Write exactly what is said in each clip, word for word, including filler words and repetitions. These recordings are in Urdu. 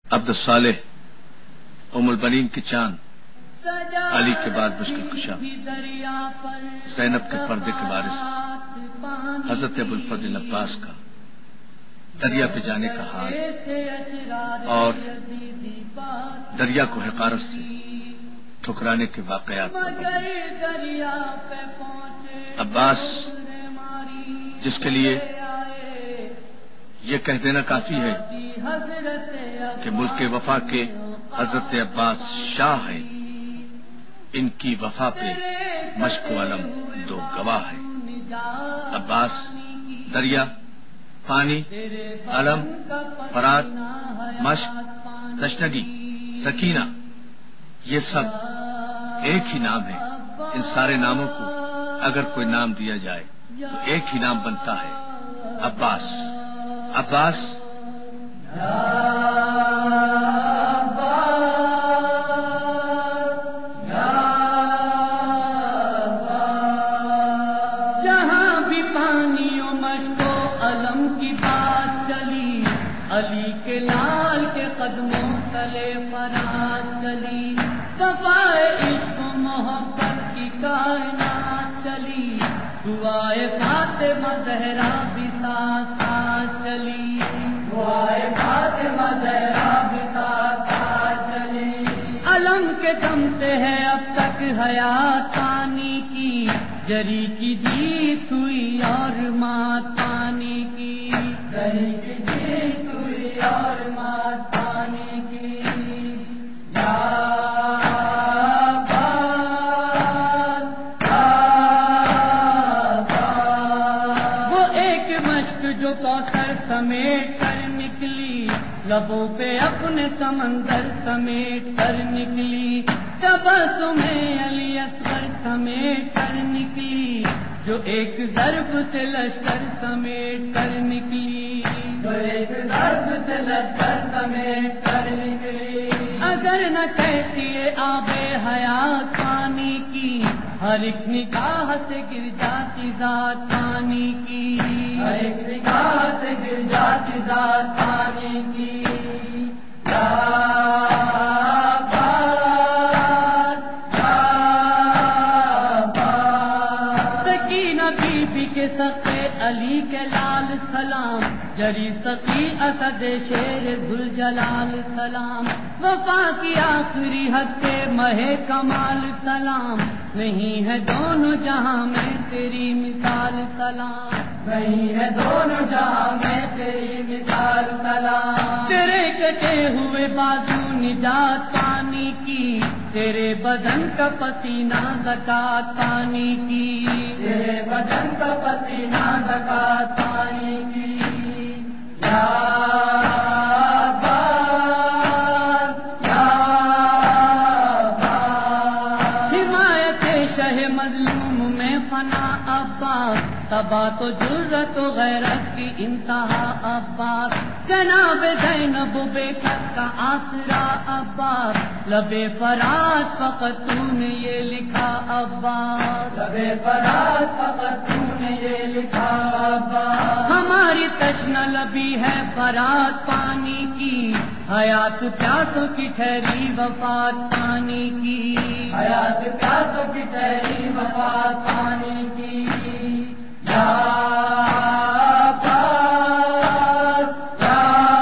عبد الصالح ام البنین کی چاند، علی کے بعد مشکل کشا، زینب کے پردے کے وارث، حضرت ابو الفضل عباس کا دریا پہ جانے کا حال اور دریا کو حقارت سے ٹھکرانے کے واقعات عباس، جس کے لیے یہ کہہ دینا کافی ہے کہ ملک وفا کے حضرت عباس شاہ ہیں، ان کی وفا پہ مشک و علم دو گواہ ہیں۔ عباس، دریا، پانی، علم، فرات، مشک، تشنگی، سکینہ، یہ سب ایک ہی نام ہے۔ ان سارے ناموں کو اگر کوئی نام دیا جائے تو ایک ہی نام بنتا ہے، عباس۔ عباس جہاں بھی پانی و مشک و علم کی بات چلی، علی کے لال کے قدموں تلے فرات چلی، وفائے عشق و محبت کی کائنات چلی، دعائے فاطمہ زہرا بھی ساتھ ساتھ چلی، دعائے فاطمہ زہرا بھی ساتھ ساتھ چلی۔ علم کے دم سے ہے اب تک حیات پانی کی، جری کی جیت ہوئی اور مات پانی کی، جری کی جیت ہوئی اور مات پانی کی۔ جو کوثر سمیٹ کر نکلی، لبوں پہ اپنے سمندر سمیٹ کر نکلی، تبسم علی اصغر سمیٹ کر نکلی، جو ایک ضرب سے لشکر سمیٹ کر نکلی، جو ایک ضرب سے لشکر سمیٹ کر نکلی۔ اگر نہ کہتی ہے آب حیات پانی کی، ہر ایک نگاہ سے گر جاتی ذات پانی کی، ہر ایک نگاہ سے گر جاتی ذات پانی کی۔ یا عباس، یا عباس، سکینہ بی بی کے سقے علی کے لال سلام، جری سقی اسد شیر ذوالجلال سلام، وفا کی آخری حد کے مہ کمال سلام، نہیں ہے دونوں جہاں میں تیری مثال سلام، نہیں ہے دونوں جہاں میں تیری مثال سلام۔ تیرے کٹے ہوئے بازو نجات پانی کی، تیرے بدن کا پسینہ زکات پانی کی، تیرے بدن کا پسینہ زکات پانی کی۔ یا عباس، یا عباس، حمایت شہ مظلوم میں فنا عباس، تبا تو جرت و غیرت کی انتہا عباس، جناب زینب بے کس کا آسرا عباس، لبے فرات فقط تو نے یہ لکھا عباس، لبے فرات فقط تو نے یہ لکھا عباس۔ ہماری تشنہ لبی ہے فرات پانی کی، حیات پیاسوں کی ٹھہری وفات پانی کی، حیات پیاسوں کی ٹھہری وفات پانی کی۔ یا عباس، یا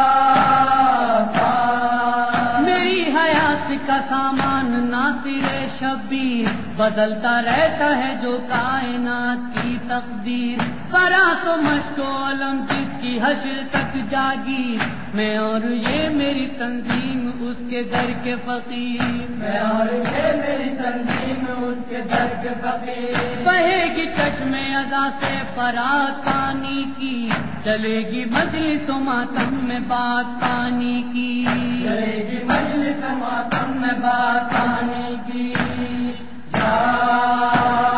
عباس، میری حیات کا سامان ناصر شبیر، بدلتا رہتا ہے جو کائنات کی تقدیر، فرات و مشک و علم جس کی حشر تک جاگی، میں اور یہ میری تنظیم اس کے در کے فقیر، میں اور یہ میری تنظیم اس کے در کے فقیر۔ بہے گی چشم ادا سے فرات پانی کی، چلے گی مجلس و ماتم میں بات پانی کی، چلے گی مجلس و ماتم میں بات پانی کی۔ یا